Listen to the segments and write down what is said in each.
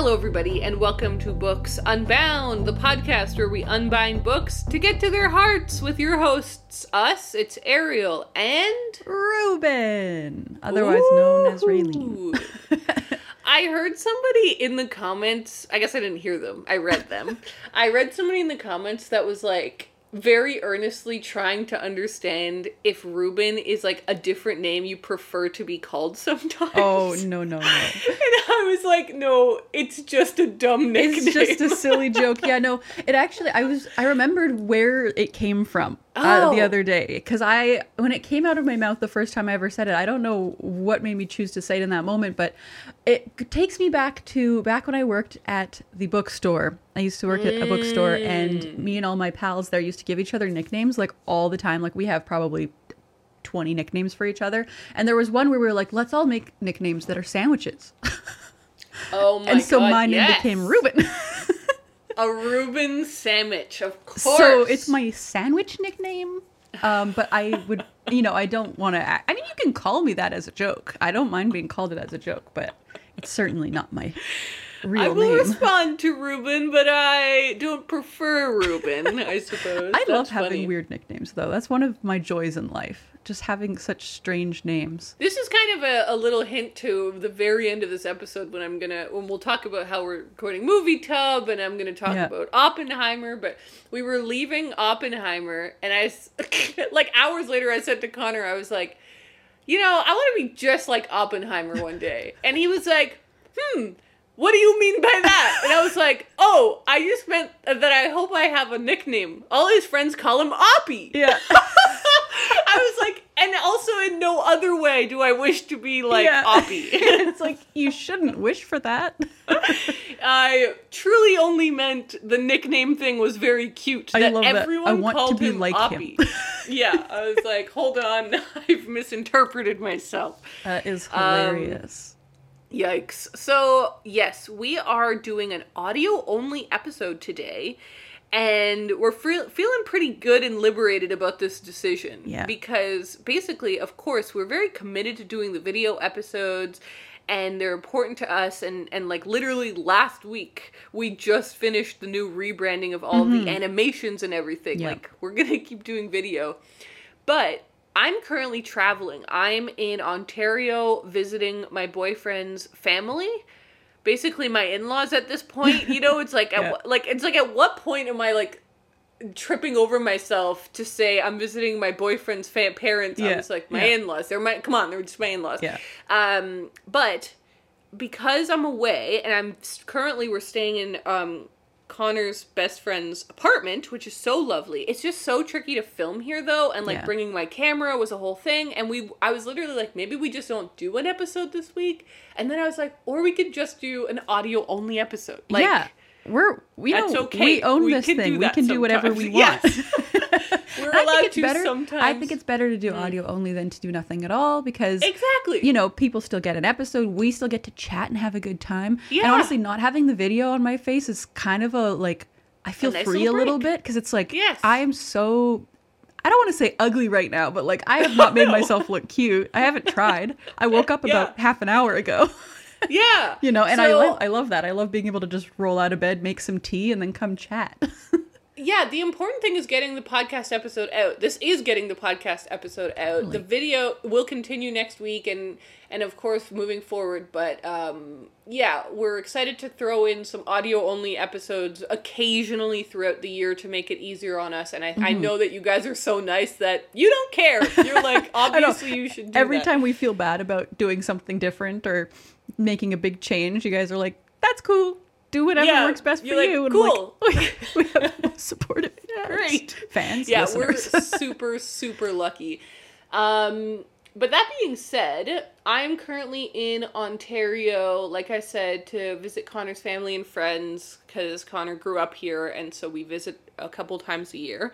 Hello, everybody, and welcome to Books Unbound, the podcast where we unbind books to get to their hearts with your hosts, us, it's Ariel, and... Ruben, otherwise known as Raylene. I heard somebody in the comments, I guess I didn't hear them, I read them. I read somebody in the comments that was like, very earnestly trying to understand if Ruben is like a different name you prefer to be called sometimes. Oh, no. And I was like, no, it's just a dumb nickname. It's just a silly joke. Yeah, no, it actually, I remembered where it came from the other day. Because when it came out of my mouth the first time I ever said it, I don't know what made me choose to say it in that moment, but it takes me back when I worked at the bookstore. I used to work at a bookstore, and me and all my pals there used to give each other nicknames like all the time. Like we have probably 20 nicknames for each other. And there was one where we were like, let's all make nicknames that are sandwiches. Oh my god. And so my name became Ruben. A Ruben sandwich, of course. So it's my sandwich nickname. But I would, I don't want to, I mean, you can call me that as a joke. I don't mind being called it as a joke, but it's certainly not my real name. I will respond to Ruben, but I don't prefer Ruben, I suppose. I love having weird nicknames, though. That's one of my joys in life. Just having such strange names. This is kind of a little hint to the very end of this episode when we'll talk about how we're recording Movie Tub, and I'm gonna talk about Oppenheimer, but we were leaving Oppenheimer, and like hours later I said to Connor, I was like, I want to be just like Oppenheimer one day. And he was like, what do you mean by that? And I was like, oh, I just meant that I hope I have a nickname. All his friends call him Oppie. Yeah. I was like, and also in no other way do I wish to be like Oppie. It's like, you shouldn't wish for that. I truly only meant the nickname thing was very cute. I love everyone that. I want called to be him like Oppie. him. Yeah, I was like, hold on, I've misinterpreted myself. That is hilarious. Yikes. So, yes, we are doing an audio-only episode today, and we're feeling pretty good and liberated about this decision. Yeah. Because, basically, of course, we're very committed to doing the video episodes, and they're important to us, and like, literally last week, we just finished the new rebranding of all the animations and everything. Yep. Like, we're gonna keep doing video. But I'm currently traveling. I'm in Ontario visiting my boyfriend's family. Basically, my in-laws at this point. It's like, at what point am I like tripping over myself to say I'm visiting my boyfriend's parents? I was like, my in-laws. They're just my in-laws. Yeah. But because I'm away and we're staying in Connor's best friend's apartment, which is so lovely. It's just so tricky to film here, though, and like bringing my camera was a whole thing. And I was literally like, maybe we just don't do an episode this week. And then I was like, or we could just do an audio only episode. Like, yeah, we own this thing. We can do whatever we want. Yes. We're allowed to sometimes. I think it's better to do audio only than to do nothing at all, because exactly, people still get an episode. We still get to chat and have a good time. Yeah. And honestly, not having the video on my face is kind of I feel nice free a little bit, because it's like, yes. I am so, I don't want to say ugly right now, but like, I have not made myself look cute. I haven't tried. I woke up about half an hour ago. Yeah. And I love that. I love being able to just roll out of bed, make some tea, and then come chat. Yeah, the important thing is getting the podcast episode out. This is getting the podcast episode out. Really? The video will continue next week and of course moving forward. But we're excited to throw in some audio-only episodes occasionally throughout the year to make it easier on us. And I know that you guys are so nice that you don't care. You're like, obviously you should do Every that. time we feel bad about doing something different or making a big change, you guys are like, that's cool. Do whatever works best for you. And cool. We have supportive great fans. Yeah, listeners. We're super, super lucky. But that being said, I'm currently in Ontario, like I said, to visit Connor's family and friends, because Connor grew up here, and so we visit a couple times a year.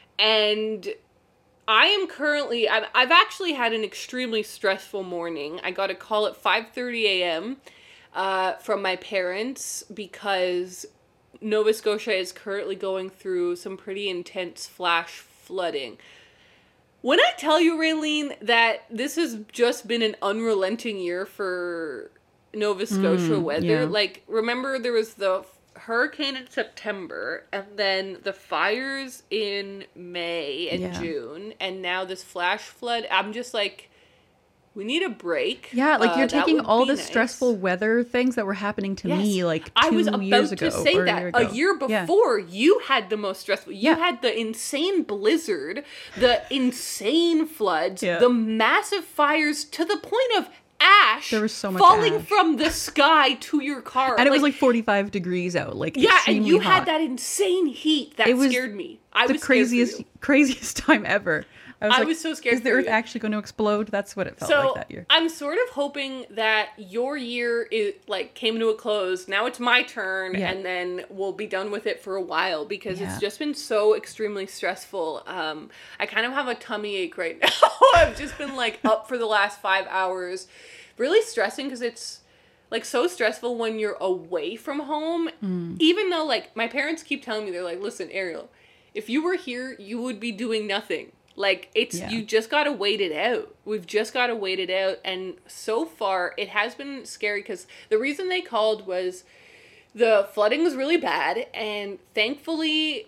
And I am currently, I've actually had an extremely stressful morning. I got a call at 5:30 a.m., from my parents, because Nova Scotia is currently going through some pretty intense flash flooding. When I tell you, Raylene, that this has just been an unrelenting year for Nova Scotia weather. yeah. Like, remember there was the hurricane in September, and then the fires in May and June, and now this flash flood. I'm just like, we need a break. Yeah, like you're That taking would all be the nice. stressful weather things that were happening to me like 2 I was years about ago. to say or that. a year ago. A year Yeah. before, you had the most stressful. You Yeah. had the insane blizzard, the insane floods, Yeah. the massive fires to the point of ash There was so much falling ash. from the sky to your car. And it was like 45 degrees out. Like, yeah, and extremely you hot. had that insane heat that It was scared me. I the was scared for you. craziest time ever. I was so scared Is the for Earth you. actually going to explode? That's what it felt So like that year. I'm sort of hoping that your year came to a close. Now it's my turn, Yeah. and then we'll be done with it for a while because Yeah. it's just been so extremely stressful. I kind of have a tummy ache right now. I've just been like up for the last 5 hours, really stressing because it's like so stressful when you're away from home. Even though like my parents keep telling me, they're like, listen, Ariel, if you were here, you would be doing nothing. Like, it's, Yeah. you just gotta wait it out. We've just gotta wait it out. And so far, it has been scary because the reason they called was the flooding was really bad. And thankfully,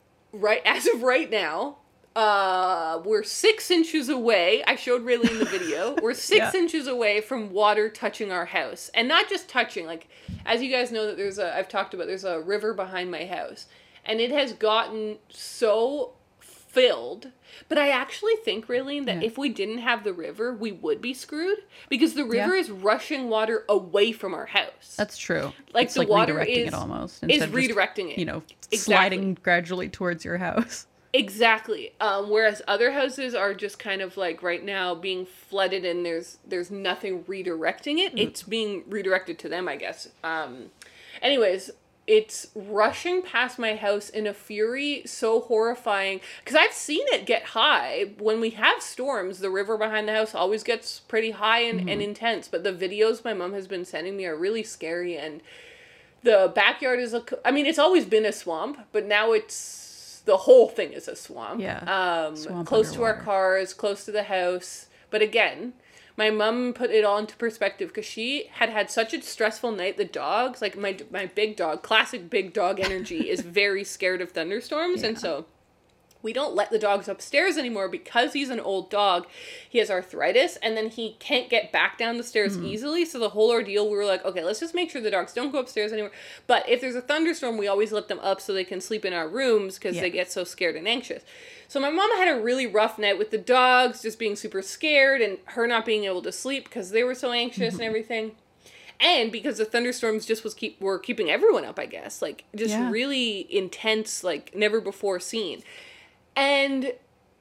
as of right now, we're 6 inches away. I showed Riley in the video. We're 6 Yeah. inches away from water touching our house. And not just touching, like, as you guys know, that I've talked about, there's a river behind my house. And it has gotten so filled. But I actually think, Raylene, that if we didn't have the river, we would be screwed. Because the river is rushing water away from our house. That's true. Like, it's the like water redirecting is it almost. is instead of just, redirecting it. You know, Exactly. sliding gradually towards your house. Exactly. Whereas other houses are just kind of like right now being flooded and there's nothing redirecting it. It's being redirected to them, I guess. Anyways, it's rushing past my house in a fury so horrifying. Because I've seen it get high. When we have storms, the river behind the house always gets pretty high and intense. But the videos my mom has been sending me are really scary. And the backyard is, it's always been a swamp. But now the whole thing is a swamp. Yeah. Swamp Close to our underwater. cars, close to the house. But again, my mom put it all into perspective because she had such a stressful night. The dogs, like my big dog, classic big dog energy, is very scared of thunderstorms. And so we don't let the dogs upstairs anymore because he's an old dog. He has arthritis and then he can't get back down the stairs easily. So the whole ordeal, we were like, okay, let's just make sure the dogs don't go upstairs anymore. But if there's a thunderstorm, we always let them up so they can sleep in our rooms because they get so scared and anxious. So my mom had a really rough night with the dogs just being super scared and her not being able to sleep because they were so anxious and everything. And because the thunderstorms just were keeping everyone up, I guess. Like, just really intense, like, never before seen. And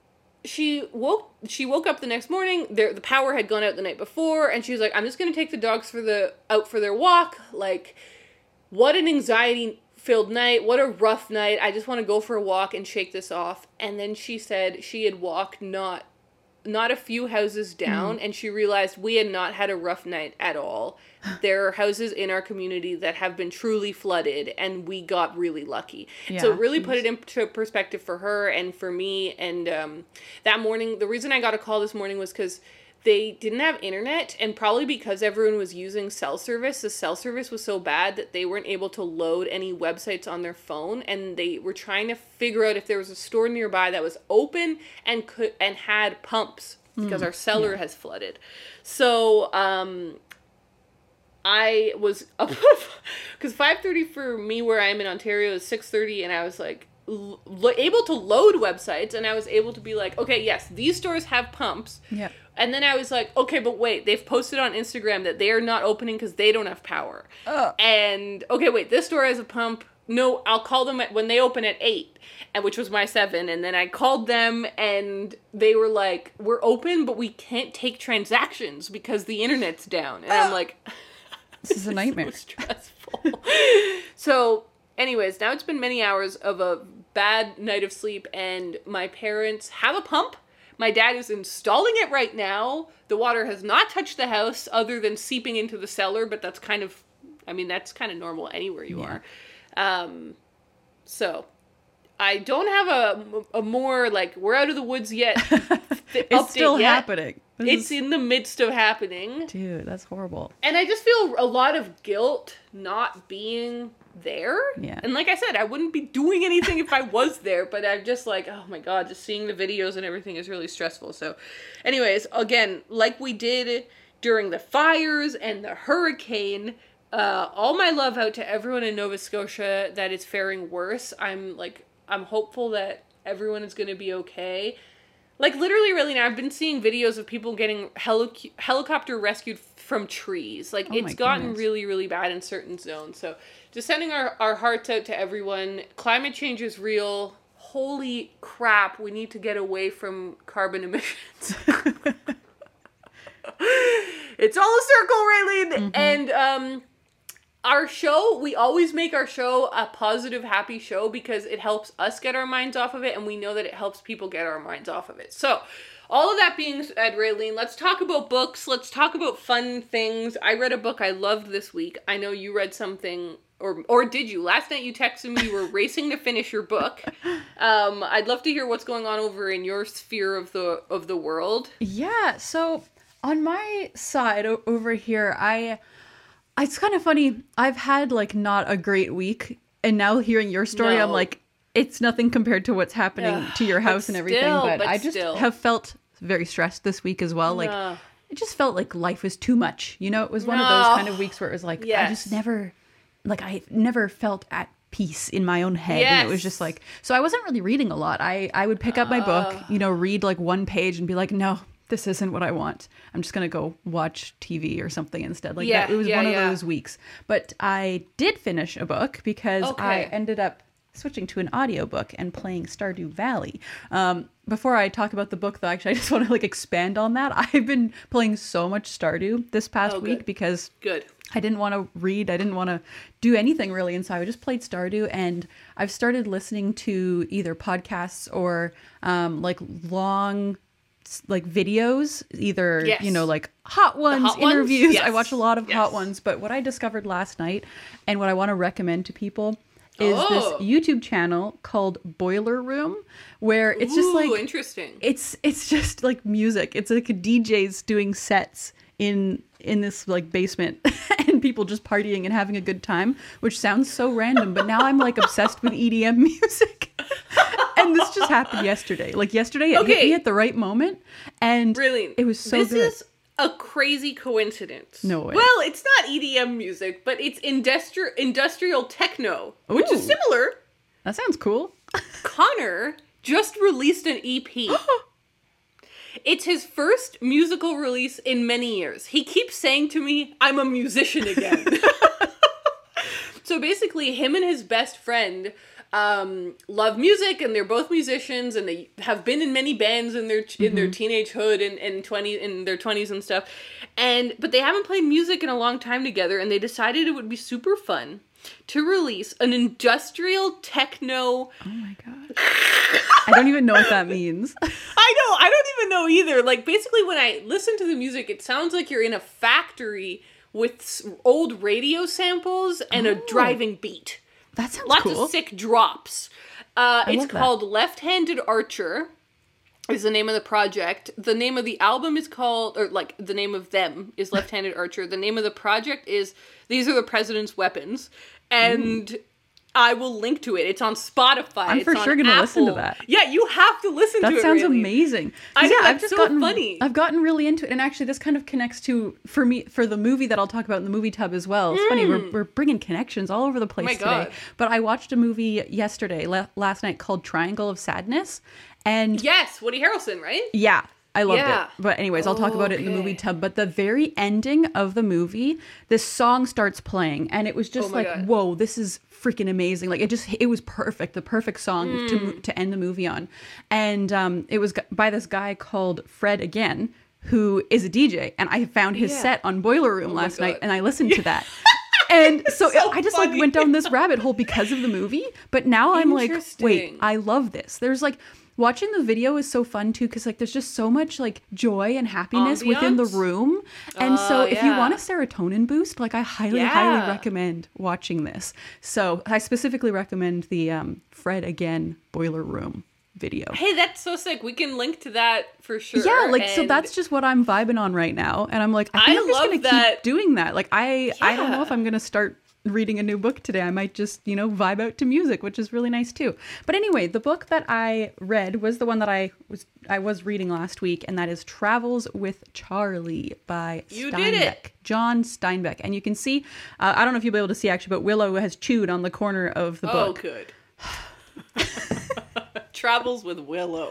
she woke up the next morning, the power had gone out the night before, and she was like, I'm just going to take the dogs out for their walk. Like, what an anxiety-filled night. What a rough night. I just want to go for a walk and shake this off. And then she said she had walked not a few houses down, and she realized we had not had a rough night at all. There are houses in our community that have been truly flooded, and we got really lucky. So it really put it into perspective for her and for me. And that morning, the reason I got a call this morning was because they didn't have internet, and probably because everyone was using cell service, the cell service was so bad that they weren't able to load any websites on their phone, and they were trying to figure out if there was a store nearby that was open and had pumps because our cellar has flooded. So I was up because 5:30 for me where I am in Ontario is 6:30, and I was like able to load websites, and I was able to be like, okay, yes, these stores have pumps. Yeah. And then I was like, okay, but wait, they've posted on Instagram that they are not opening because they don't have power. And okay, wait, this store has a pump. No, I'll call them when they open at 8, which was my 7. And then I called them and they were like, we're open, but we can't take transactions because the internet's down. And I'm like, this is a nightmare. So stressful. So anyways, now it's been many hours of a bad night of sleep, and my parents have a pump. My dad is installing it right now. The water has not touched the house other than seeping into the cellar, but that's kind of normal anywhere you are. So I don't have a more, like, we're out of the woods yet It's still happening. It's in the midst of happening. Dude, that's horrible. And I just feel a lot of guilt not being there. Yeah. And like I said, I wouldn't be doing anything if I was there, but I'm just like, oh my God, just seeing the videos and everything is really stressful. So anyways, again, like we did during the fires and the hurricane, all my love out to everyone in Nova Scotia that is faring worse. I'm hopeful that everyone is going to be okay. Like, literally, really, now I've been seeing videos of people getting helicopter rescued from trees. Like, it's gotten really, really bad in certain zones. So, just sending our hearts out to everyone. Climate change is real. Holy crap, we need to get away from carbon emissions. It's all a circle, Raylene. And, our show, we always make our show a positive, happy show because it helps us get our minds off of it, and we know that it helps people get our minds off of it. So, all of that being said, Raylene, let's talk about books. Let's talk about fun things. I read a book I loved this week. I know you read something, or did you? Last night you texted me you were racing to finish your book. I'd love to hear what's going on over in your sphere of the world. Yeah, so on my side over here, it's kind of funny. I've had like not a great week, and now hearing your story, I'm like, it's nothing compared to what's happening to your house and everything. But I just have felt very stressed this week as well. Like, it just felt like life was too much. You know, it was one of those kind of weeks where it was like, I just never, like, I never felt at peace in my own head. And it was just like, so I wasn't really reading a lot. I would pick up my book, you know, read like one page and be like, no, this isn't what I want. I'm just going to go watch TV or something instead. Like that, it was one of those weeks. But I did finish a book because I ended up switching to an audiobook and playing Stardew Valley. Before I talk about the book though, actually, I just want to like expand on that. I've been playing so much Stardew this past week because I didn't want to read. I didn't want to do anything really. And so I just played Stardew, and I've started listening to either podcasts or like long like videos, either you know, like hot ones, interviews. I watch a lot of hot ones, but what I discovered last night and what I want to recommend to people is this YouTube channel called Boiler Room, where it's just like interesting. It's just like music. It's like DJs doing sets in this like basement and people just partying and having a good time, which sounds so random, but now I'm like obsessed with EDM music. And this just happened yesterday. Like yesterday, it hit me at the right moment, and really, it was so good. This is a crazy coincidence. No way. Well, it's not EDM music, but it's industrial techno, which is similar. That sounds cool. Connor just released an EP. It's his first musical release in many years. He keeps saying to me, I'm a musician again. So basically, him and his best friend love music, and they're both musicians, and they have been in many bands in their teenagehood and in their 20s and stuff. But they haven't played music in a long time together, and they decided it would be super fun to release an industrial techno. Oh my god. I don't even know what that means. I don't even know either. Like, basically when I listen to the music, it sounds like you're in a factory with old radio samples and a driving beat. That sounds cool. Lots of sick drops. It's called Left-Handed Archer is the name of the project. The name of the album is called, or like the name of them is Left-Handed Archer. The name of the project is These Are the President's Weapons. And I will link to it. It's on Spotify. I'm for sure going to listen to that. Yeah, you have to listen to it. That sounds amazing. I know, I've just gotten funny. I've gotten really into it. And actually, this kind of connects to, for me, for the movie that I'll talk about in the movie tub as well. It's funny, we're bringing connections all over the place today. But I watched a movie yesterday, last night, called Triangle of Sadness. And yes, Woody Harrelson, right? Yeah. I loved it. But anyways, I'll talk about it in the movie tub. But the very ending of the movie, this song starts playing. And it was just whoa, this is freaking amazing. Like, it was perfect. The perfect song to end the movie on. And it was by this guy called Fred Again, who is a DJ. And I found his set on Boiler Room last night. And I listened to that. And so I just like went down this rabbit hole because of the movie. But now I'm like, wait, I love this. There's like... Watching the video is so fun too, because like there's just so much like joy and happiness within the room, and so if you want a serotonin boost, like I highly recommend watching this. So I specifically recommend the Fred Again Boiler Room video. Hey, that's so sick. We can link to that for sure. Yeah, like, so that's just what I'm vibing on right now. And I'm like, I think I'm just going to keep doing that. Like, I don't know if I'm going to start reading a new book today. I might just, vibe out to music, which is really nice too. But anyway, the book that I read was the one that I was reading last week, and that is Travels with Charlie by Steinbeck. John Steinbeck. And you can see, I don't know if you'll be able to see actually, but Willow has chewed on the corner of the book. Oh, good. Travels with Willow.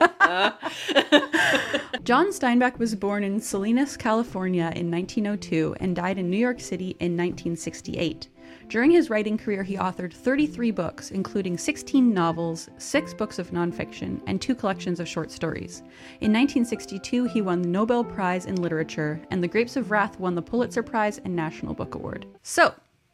John Steinbeck was born in Salinas, California in 1902 and died in New York City in 1968. During his writing career, he authored 33 books, including 16 novels, 6 books of nonfiction, and 2 collections of short stories. In 1962, he won the Nobel Prize in Literature, and The Grapes of Wrath won the Pulitzer Prize and National Book Award. So,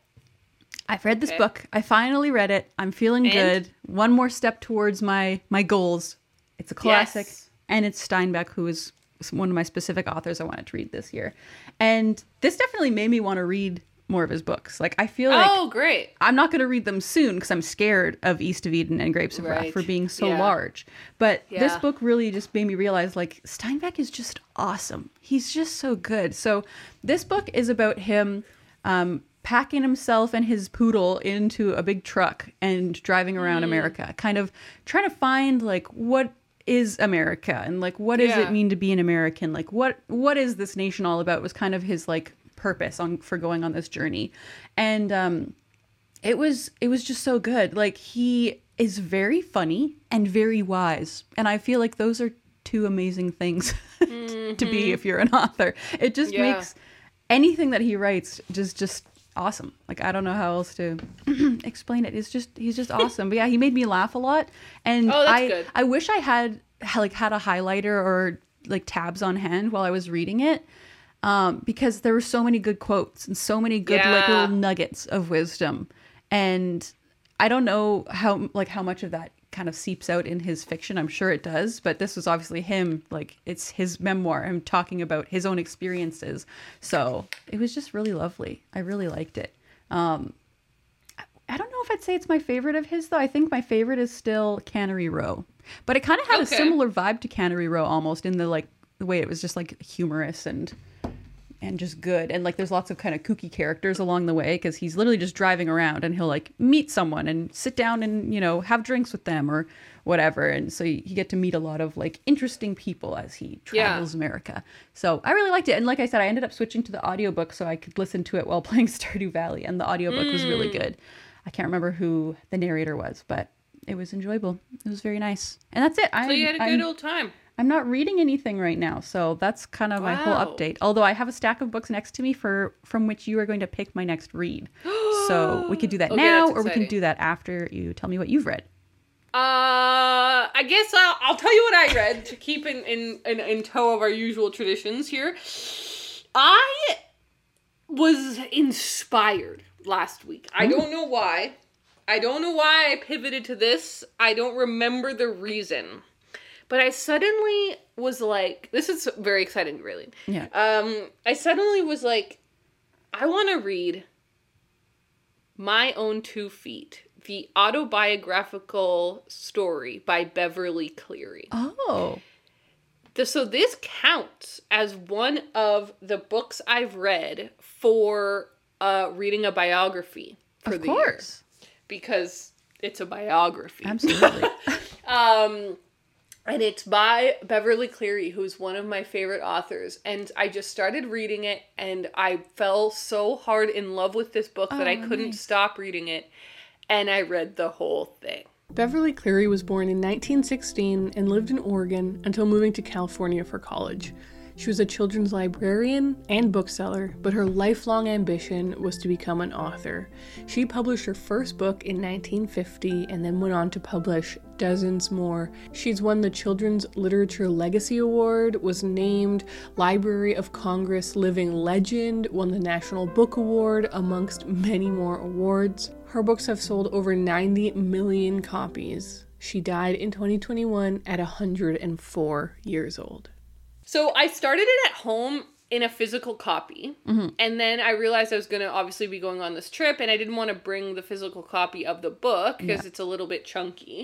I've read this book. I finally read it. I'm feeling good. One more step towards my goals. It's a classic, and it's Steinbeck, who is one of my specific authors I wanted to read this year. And this definitely made me want to read more of his books. Like, I feel like great. I'm not going to read them soon because I'm scared of East of Eden and Grapes of Wrath for being so large. But this book really just made me realize, like, Steinbeck is just awesome. He's just so good. So this book is about him packing himself and his poodle into a big truck and driving around America, kind of trying to find, like, what is America and, like, what does it mean to be an American? Like, what is this nation all about was kind of his, like, purpose for going on this journey. And it was just so good. Like, he is very funny and very wise, and I feel like those are 2 amazing things to be if you're an author. It just makes anything that he writes just awesome. Like, I don't know how else to explain it. He's just awesome. But yeah, he made me laugh a lot, and good. I wish I had a highlighter or like tabs on hand while I was reading it. Because there were so many good quotes and so many good like little nuggets of wisdom, and I don't know how much of that kind of seeps out in his fiction. I'm sure it does, but this was obviously him, like, it's his memoir, him talking about his own experiences. So it was just really lovely. I really liked it. I don't know if I'd say it's my favorite of his though. I think my favorite is still Cannery Row, but it kind of had a similar vibe to Cannery Row almost in the way it was just like humorous and just good, and like there's lots of kind of kooky characters along the way because he's literally just driving around and he'll like meet someone and sit down and have drinks with them or whatever, and so you get to meet a lot of like interesting people as he travels America. So I really liked it, and like I said, I ended up switching to the audiobook so I could listen to it while playing Stardew Valley, and the audiobook was really good. I can't remember who the narrator was, but it was enjoyable. It was very nice, and that's it. So you had a good old time. I'm not reading anything right now, so that's kind of my whole update. Although I have a stack of books next to me from which you are going to pick my next read. So we could do that now, or we can do that after you tell me what you've read. I guess I'll tell you what I read to keep in tow of our usual traditions here. I was inspired last week. I don't know why. I pivoted to this. I don't remember the reason. But I suddenly was like, this is very exciting, really. Yeah. I suddenly was like, I want to read My Own 2 Feet, the autobiographical story by Beverly Cleary. Oh. So this counts as one of the books I've read for reading a biography for the year. Because it's a biography. Absolutely. And it's by Beverly Cleary, who's one of my favorite authors. And I just started reading it, and I fell so hard in love with this book that I couldn't stop reading it. And I read the whole thing. Beverly Cleary was born in 1916 and lived in Oregon until moving to California for college. She was a children's librarian and bookseller, but her lifelong ambition was to become an author. She published her first book in 1950 and then went on to publish dozens more. She's won the Children's Literature Legacy Award, was named Library of Congress Living Legend, won the National Book Award, amongst many more awards. Her books have sold over 90 million copies. She died in 2021 at 104 years old. So I started it at home in a physical copy, and then I realized I was going to obviously be going on this trip, and I didn't want to bring the physical copy of the book because it's a little bit chunky.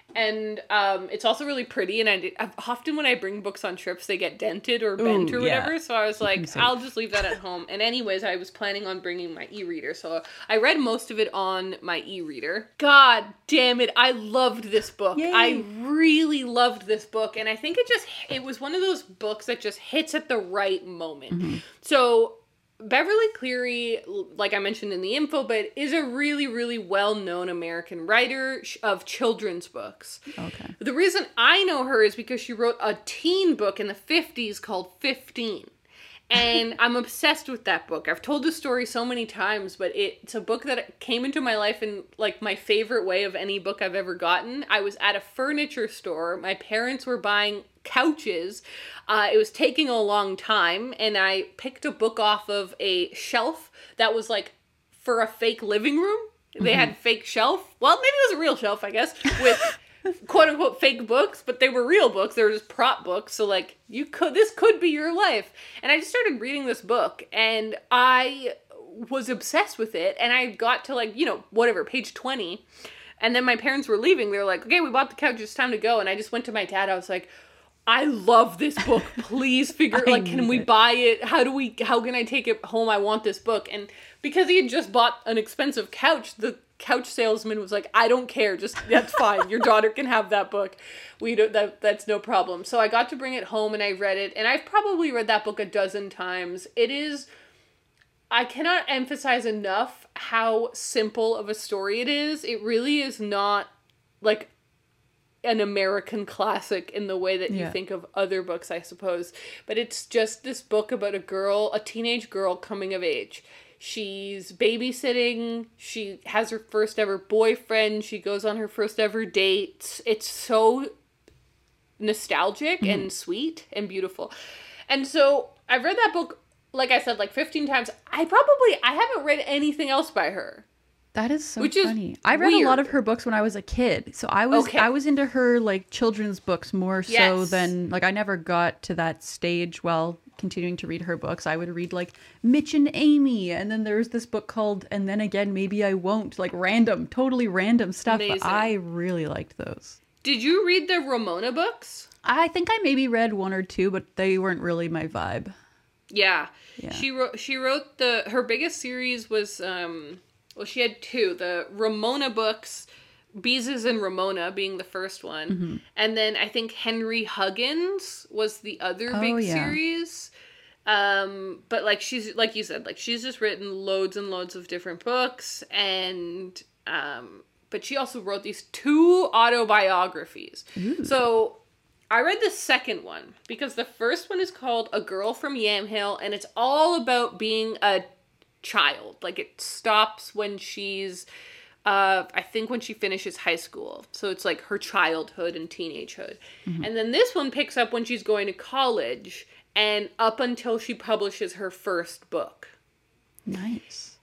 And it's also really pretty, and often when I bring books on trips, they get dented or bent or whatever, so I was like, I'll just leave that at home. And anyways, I was planning on bringing my e-reader, so I read most of it on my e-reader. God damn it, I loved this book. Yay. I really loved this book, and I think it was one of those books that just hits at the right moment. So Beverly Cleary, like I mentioned in the info, but is a really, really well-known American writer of children's books. Okay. The reason I know her is because she wrote a teen book in the 50s called 15. And I'm obsessed with that book. I've told the story so many times, but it's a book that came into my life in, like, my favorite way of any book I've ever gotten. I was at a furniture store. My parents were buying couches. It was taking a long time, and I picked a book off of a shelf that was, like, for a fake living room. They had fake shelf. Well, maybe it was a real shelf, I guess, with quote-unquote fake books, but they were real books. They were just prop books, so, like, this could be your life. And I just started reading this book, and I was obsessed with it, and I got to, like, whatever, page 20, and then my parents were leaving. They were like, okay, we bought the couch, it's time to go, and I just went to my dad. I was like, I love this book. Please can we buy it? How can I take it home? I want this book. And because he had just bought an expensive couch, the couch salesman was like, I don't care. That's fine. Your daughter can have that book. That's no problem. So I got to bring it home and I read it. And I've probably read that book a dozen times. I cannot emphasize enough how simple of a story it is. It really is not like an American classic in the way that you think of other books, I suppose. But it's just this book about a teenage girl coming of age. She's babysitting. She has her first ever boyfriend. She goes on her first ever dates. It's so nostalgic and sweet and beautiful. And so I've read that book, like I said, like 15 times. I haven't read anything else by her. That is so funny. I read a lot of her books when I was a kid. So I was into her like children's books more so than like I never got to that stage while continuing to read her books. I would read like Mitch and Amy, and then there's this book called And Then Again Maybe I Won't, like totally random stuff. Amazing. But I really liked those. Did you read the Ramona books? I think I maybe read one or two, but they weren't really my vibe. Yeah. She wrote her biggest series was she had two, the Ramona books, Beezus and Ramona being the first one. And then I think Henry Huggins was the other big series. But like she's, like you said, like she's just written loads and loads of different books. And, but she also wrote these two autobiographies. Ooh. So I read the second one because the first one is called A Girl from Yamhill, and it's all about being a child. Like it stops when she's I think when she finishes high school. So it's like her childhood and teenagehood. And then this one picks up when she's going to college and up until she publishes her first book. Nice.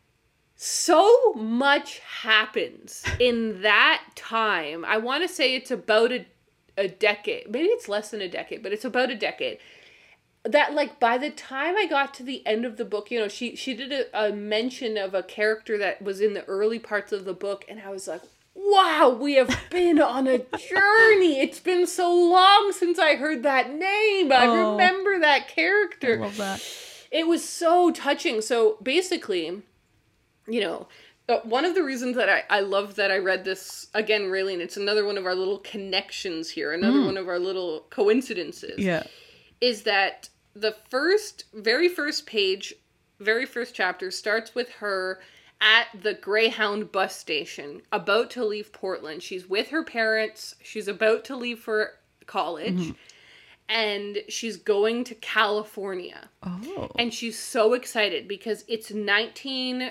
So much happens in that time. I want to say it's about a decade. Maybe it's less than a decade, but it's about a decade. That, like, by the time I got to the end of the book, she did a mention of a character that was in the early parts of the book, and I was like, wow, we have been on a journey. It's been so long since I heard that name. I remember that character. I love that. It was so touching. So, basically, one of the reasons that I love that I read this, again, really, and it's another one of our little connections here, another one of our little coincidences, is that the very first chapter starts with her at the Greyhound bus station, about to leave Portland. She's with her parents. She's about to leave for college. And she's going to California. Oh. And she's so excited because it's the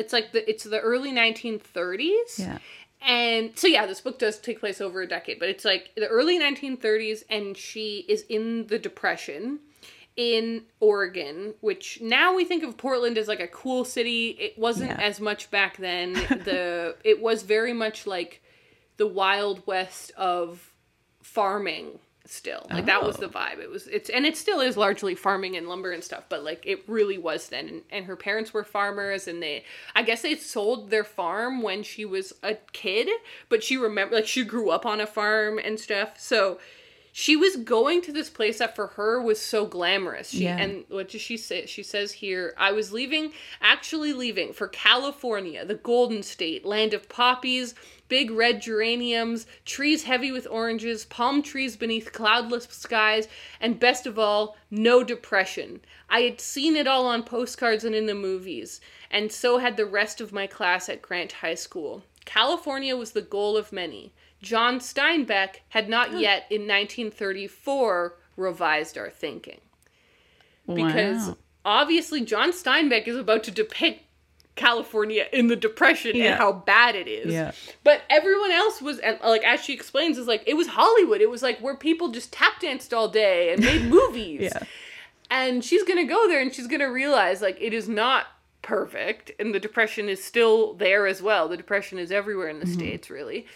early 1930s. Yeah. And so, this book does take place over a decade, but it's like the early 1930s, and she is in the Depression in Oregon, which now we think of Portland as like a cool city. It wasn't as much back then. It was very much like the Wild West of farming. still. Like, that was the vibe. It still is largely farming and lumber and stuff, but, like, it really was then. And her parents were farmers, and I guess they sold their farm when she was a kid, but she grew up on a farm and stuff. So she was going to this place that for her was so glamorous. And what does she say? She says here, I was actually leaving for California, the Golden State, land of poppies, big red geraniums, trees heavy with oranges, palm trees beneath cloudless skies, and best of all, no depression. I had seen it all on postcards and in the movies, and so had the rest of my class at Grant High School. California was the goal of many. John Steinbeck had not yet, in 1934, revised our thinking. Because obviously John Steinbeck is about to depict California in the Depression and how bad it is. Yeah. But everyone else was, like, as she explains, is like, it was Hollywood. It was like where people just tap danced all day and made movies. And she's going to go there and she's going to realize, like, it is not perfect. And the Depression is still there as well. The Depression is everywhere in the States, really.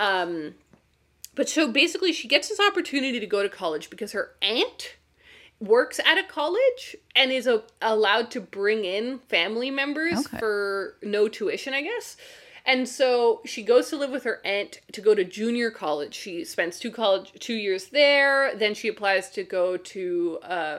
But so basically she gets this opportunity to go to college because her aunt works at a college and is allowed to bring in family members for no tuition, I guess. And so she goes to live with her aunt to go to junior college. She spends 2 years there. Then she applies to go to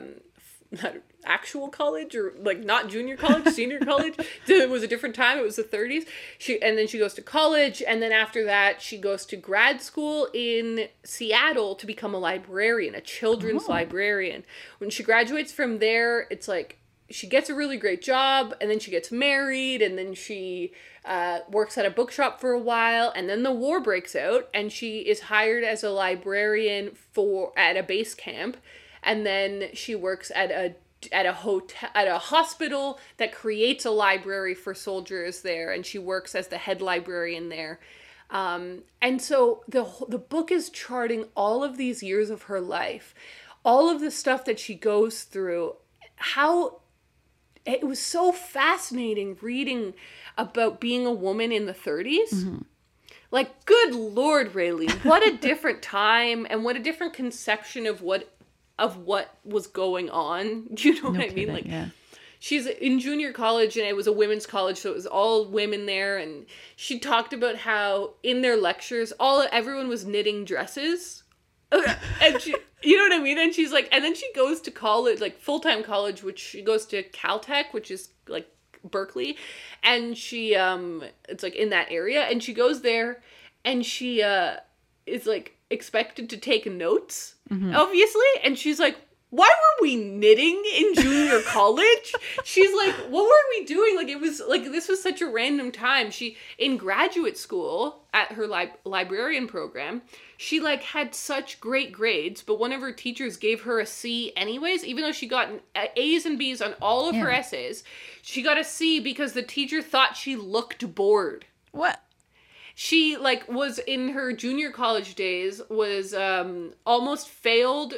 actual college, or like not junior college, senior college. It was a different time. It was the 30s. And then she goes to college, and then after that she goes to grad school in Seattle to become a librarian, a children's librarian. When she graduates from there, it's like she gets a really great job, and then she gets married, and then she works at a bookshop for a while, and then the war breaks out, and she is hired as a librarian at a base camp, and then she works at a hospital that creates a library for soldiers there, and she works as the head librarian there. And so the book is charting all of these years of her life, all of the stuff that she goes through. How it was so fascinating reading about being a woman in the 30s. Like, good Lord, Raylene, what a different time, and what a different conception of what was going on. Do you know what I mean? Like, she's in junior college, and it was a women's college, so it was all women there. And she talked about how in their lectures, everyone was knitting dresses, and she, you know what I mean? And she's like, and then she goes to college, like full-time college, which she goes to Caltech, which is like Berkeley, and she it's like in that area, and she goes there, and she is like expected to take notes, obviously, and she's like, why were we knitting in junior college? She's like, what were we doing? Like, it was like, this was such a random time. She, in graduate school at her librarian program, she like had such great grades, but one of her teachers gave her a C anyways, even though she got A's and B's on all of her essays. She got a C because the teacher thought she looked bored. What? She like was in her junior college days, was almost failed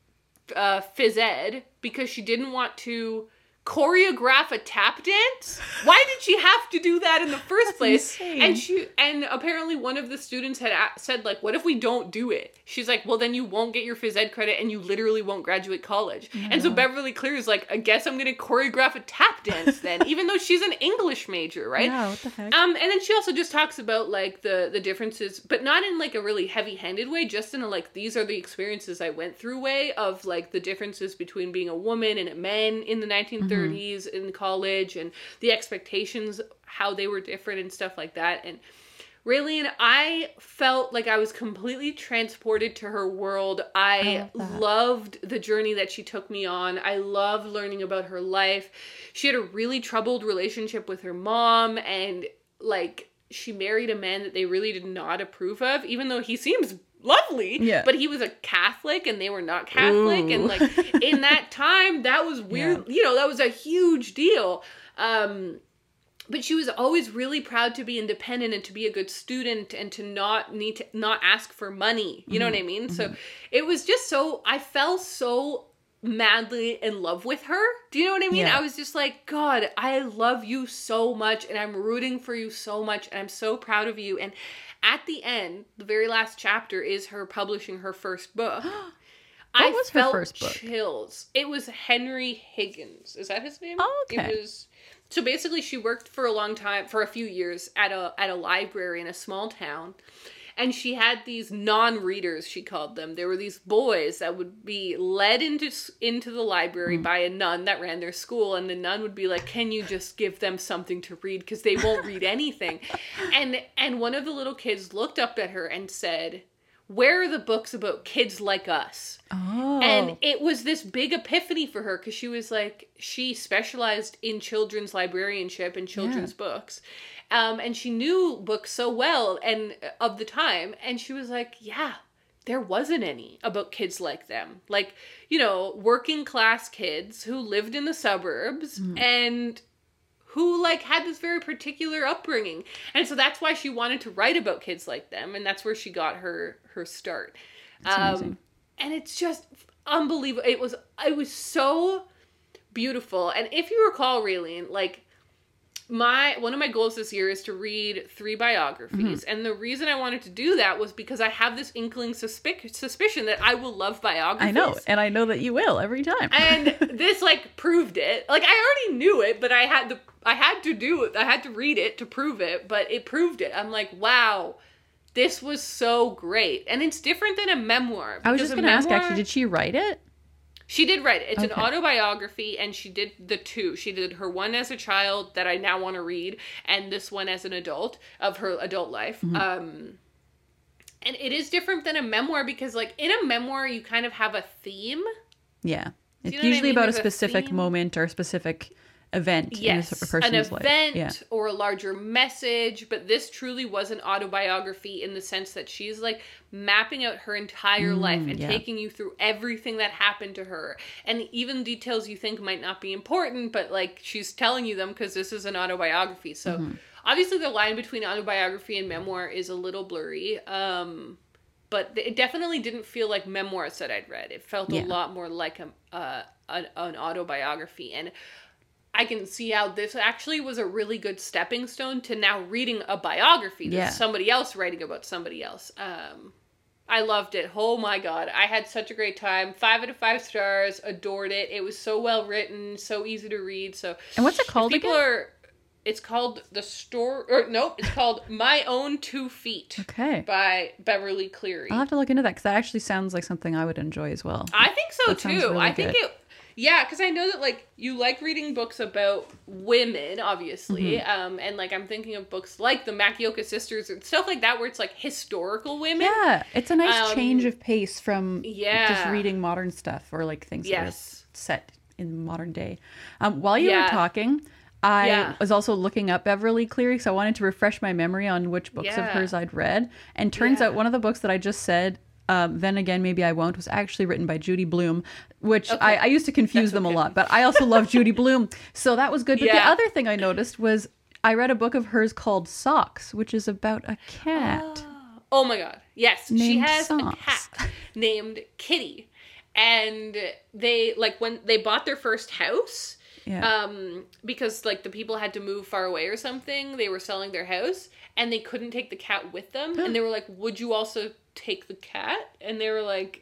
phys ed because she didn't want to choreograph a tap dance. Why did she have to do that in the first place? Insane. And apparently one of the students had said, like, what if we don't do it? She's like, well, then you won't get your phys ed credit and you literally won't graduate college. And so Beverly Clear is like, I guess I'm gonna choreograph a tap dance then, even though she's an English major, right? Yeah, what the heck? And then she also just talks about like the differences, but not in like a really heavy-handed way, just in a like, these are the experiences I went through way of like the differences between being a woman and a man in the 1930s in college, and the expectations, how they were different and stuff like that. And Raylene, I felt like I was completely transported to her world. I loved the journey that she took me on. I loved learning about her life. She had a really troubled relationship with her mom, and like she married a man that they really did not approve of, even though he seems lovely, but he was a Catholic and they were not Catholic. Ooh. And like in that time, that was weird. You know, that was a huge deal. But she was always really proud to be independent and to be a good student and to not ask for money. You know what I mean? So it was just I fell so madly in love with her. Do you know what I mean? I was just like, God, I love you so much, and I'm rooting for you so much, and I'm so proud of you. And at the end, the very last chapter is her publishing her first book. What was her felt first book? chills. It was Henry Higgins. Is that his name? Oh, okay. It was. So basically, she worked for a long time, for a few years, at a library in a small town. And she had these non-readers, she called them. There were these boys that would be led into the library by a nun that ran their school. And the nun would be like, can you just give them something to read? Because they won't read anything. And one of the little kids looked up at her and said, where are the books about kids like us? Oh. And it was this big epiphany for her because she was like, she specialized in children's librarianship and children's books. And she knew books so well and of the time. And she was like, yeah, there wasn't any about kids like them. Like, you know, working class kids who lived in the suburbs and who like had this very particular upbringing. And so that's why she wanted to write about kids like them. And that's where she got her start. Amazing. And it's just unbelievable. It was so beautiful. And if you recall, Raylene, like, one of my goals this year is to read 3 biographies. And the reason I wanted to do that was because I have this inkling suspicion that I will love biographies. I know. And I know that you will every time. And this like proved it. Like I already knew it, but I had to do it. I had to read it to prove it, but it proved it. I'm like, wow, this was so great. And it's different than a memoir. I was just going to ask, actually, did she write it? She did write it. It's an Okay. autobiography, and she did the 2. She did her one as a child that I now want to read, and this one as an adult of her adult life. And it is different than a memoir because, like, in a memoir, you kind of have a theme. Yeah. It's you know what I usually mean? about There's a a specific theme. moment or a specific event Yes, in a person's an life. event Yeah. or a larger message, but this truly was an autobiography in the sense that she's like mapping out her entire life and yeah. taking you through everything that happened to her, and even details you think might not be important, but like she's telling you them because this is an autobiography. So obviously the line between autobiography and memoir is a little blurry, but it definitely didn't feel like memoirs that I'd read. It felt a lot more like an autobiography, and I can see how this actually was a really good stepping stone to now reading a biography. That's somebody else writing about somebody else. I loved it. Oh my God. I had such a great time. 5 out of 5 stars. Adored it. It was so well written, so easy to read. So, And what's it called again? It's called it's called My Own 2 Feet. Okay. By Beverly Cleary. I'll have to look into that because that actually sounds like something I would enjoy as well. I think so That sounds too. really I think good. yeah, because I know that like you like reading books about women, obviously, and like I'm thinking of books like the Makioka sisters and stuff like that, where it's like historical women. Yeah, it's a nice change of pace from just Yeah. reading modern stuff or like things that are Yes. set in modern day. While you were Yeah. talking, I Yeah. was also looking up Beverly Cleary, so I wanted to refresh my memory on which books of Yeah. hers I'd read. And turns Yeah. out one of the books that I just said, Then Again, Maybe I Won't, was actually written by Judy Blume, which I used to confuse them a lot, but I also love Judy Blume, so that was good. But the Yeah. other thing I noticed was I read a book of hers called Socks, which is about a cat. Oh my God. Yes. She Named has Socks. a cat named Kitty. And they, like, when they bought their first house, Yeah. because, like, the people had to move far away or something, they were selling their house, and they couldn't take the cat with them. And they were like, would you also take the cat? And they were like,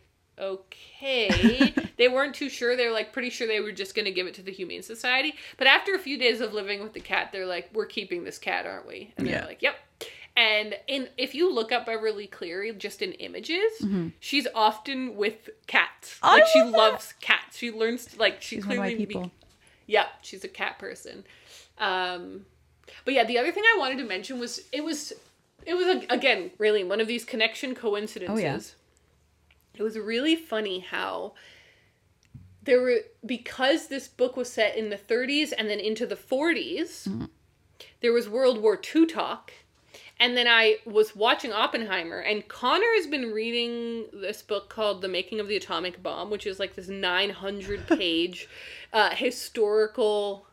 okay. They weren't too sure. They were, like, pretty sure they were just going to give it to the Humane Society. But after a few days of living with the cat, they're like, we're keeping this cat, aren't we? And they're Yeah. like, yep. And if you look up Beverly Cleary just in images, she's often with cats. I Like she love that. loves cats. She learns to, like she She's one of clearly my people. yeah, she's a cat person. But yeah, the other thing I wanted to mention was it was again really one of these connection coincidences. Oh, yeah. It was really funny how there were, because this book was set in the 30s and then into the 40s, there was World War II talk. And then I was watching Oppenheimer, and Connor has been reading this book called The Making of the Atomic Bomb, which is like this 900-page historical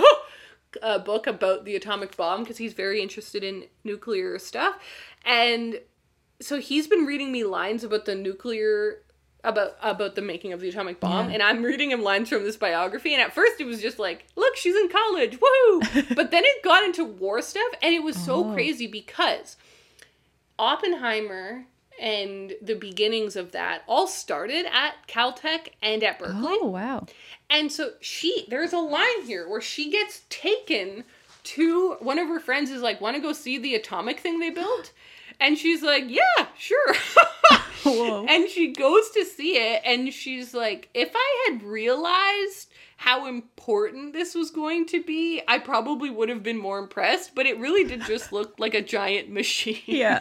book about the atomic bomb, because he's very interested in nuclear stuff. And so he's been reading me lines about the nuclear, about the making of the atomic bomb, and I'm reading him lines from this biography, and at first it was just like, look, she's in college, woohoo! But then it got into war stuff, and it was so crazy because Oppenheimer, and the beginnings of that all started at Caltech and at Berkeley. Oh, wow. And so there's a line here where she gets taken to, one of her friends is like, want to go see the atomic thing they built? And she's like, yeah, sure. Whoa. And she goes to see it, and she's like, if I had realized how important this was going to be, I probably would have been more impressed, but it really did just look like a giant machine. Yeah.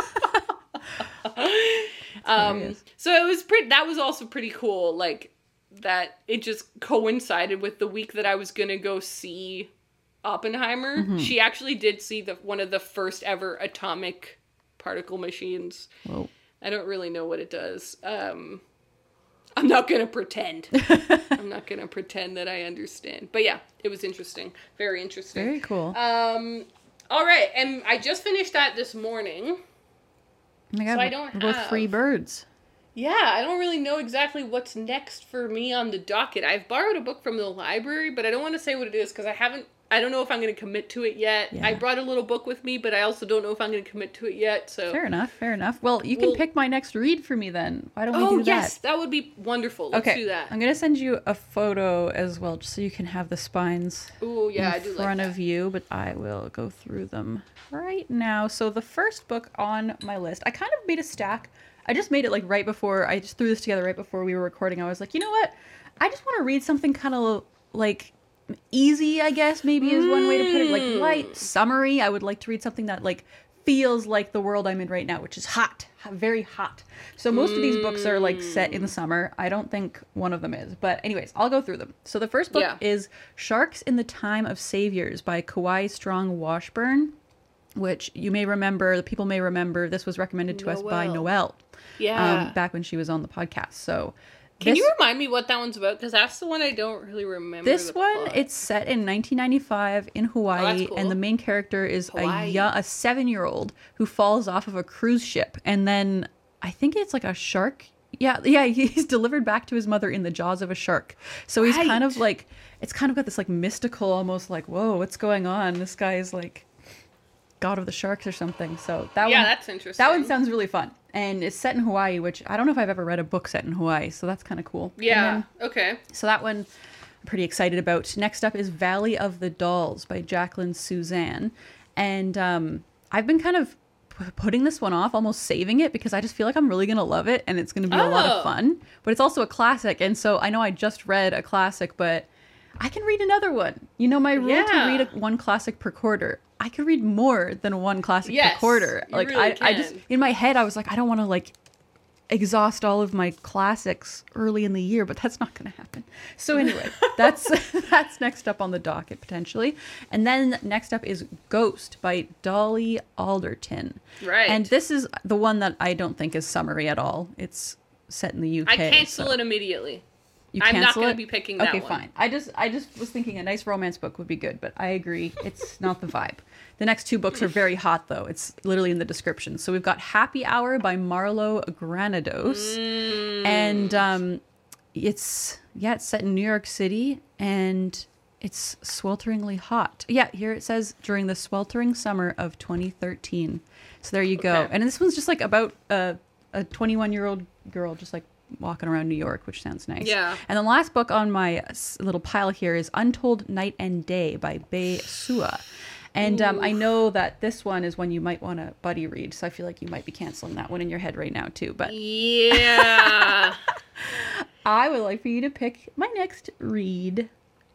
So it was that was also pretty cool, like, that it just coincided with the week that I was gonna go see Oppenheimer. Mm-hmm. She actually did see one of the first ever atomic particle machines. Whoa. I don't really know what it does. I'm not gonna pretend. I'm not gonna pretend that I understand. But yeah, it was interesting. Very interesting. Very cool. All right, and I just finished that this morning. Oh my God, so I don't we're both have- free birds. Yeah, I don't really know exactly what's next for me on the docket. I've borrowed a book from the library, but I don't want to say what it is because I don't know if I'm going to commit to it yet. Yeah. I brought a little book with me, but I also don't know if I'm going to commit to it yet. So Fair enough. Well, you can pick my next read for me then. Why don't we do that? Yes, that would be wonderful. Let's do that. I'm going to send you a photo as well, just so you can have the spines Ooh, yeah, I do in like front that. of you, but I will go through them right now. So the first book on my list, I kind of made a stack. I just made it like right before, I just threw this together right before we were recording. I was like, you know what? I just want to read something kind of like easy, I guess, maybe is one way to put it. Like light, summery. I would like to read something that like feels like the world I'm in right now, which is hot, very hot. So most of these books are like set in the summer. I don't think one of them is. But anyways, I'll go through them. So the first book is Sharks in the Time of Saviors by Kauai Strong Washburn, which you may remember, the people may remember, this was recommended to us by Noelle. Yeah. Back when she was on the podcast. So Can you remind me what that one's about? Because that's the one I don't really remember. This one, plot. it's set in 1995 in Hawaii, cool. and the main character is a Hawaii. 7-year-old who falls off of a cruise ship, and then I think it's like a shark. Yeah, he's delivered back to his mother in the jaws of a shark. So he's kind of like, it's kind of got this like mystical, almost like, whoa, what's going on? This guy is like god of the sharks or something. So that one, that's interesting. That one sounds really fun. And it's set in Hawaii, which I don't know if I've ever read a book set in Hawaii, so that's kind of cool. Yeah, okay. So that one I'm pretty excited about. Next up is Valley of the Dolls by Jacqueline Suzanne. And I've been kind of putting this one off, almost saving it, because I just feel like I'm really going to love it and it's going to be a lot of fun. But it's also a classic. And so I know I just read a classic, but I can read another one. You know, my rule to read one classic per quarter. I could read more than one classic per quarter. Like really I just, in my head, I was like, I don't want to like exhaust all of my classics early in the year, but that's not going to happen. So anyway, that's next up on the docket potentially. And then next up is Ghost by Dolly Alderton. Right. And this is the one that I don't think is summery at all. It's set in the UK. I cancel it immediately. You I'm not cancel going it? to be picking that Okay, one. fine. I just was thinking a nice romance book would be good, but I agree. It's not the vibe. The next two books are very hot, though. It's literally in the description. So we've got Happy Hour by Marlo Granados. And it's set in New York City, and it's swelteringly hot. Yeah, here it says, during the sweltering summer of 2013. So there you go. And this one's just like about a 21-year-old girl just like walking around New York, which sounds nice. Yeah. And the last book on my little pile here is Untold Night and Day by Bei Sua. And I know that this one is one you might want to buddy read, so I feel like you might be canceling that one in your head right now too. But yeah. I would like for you to pick my next read.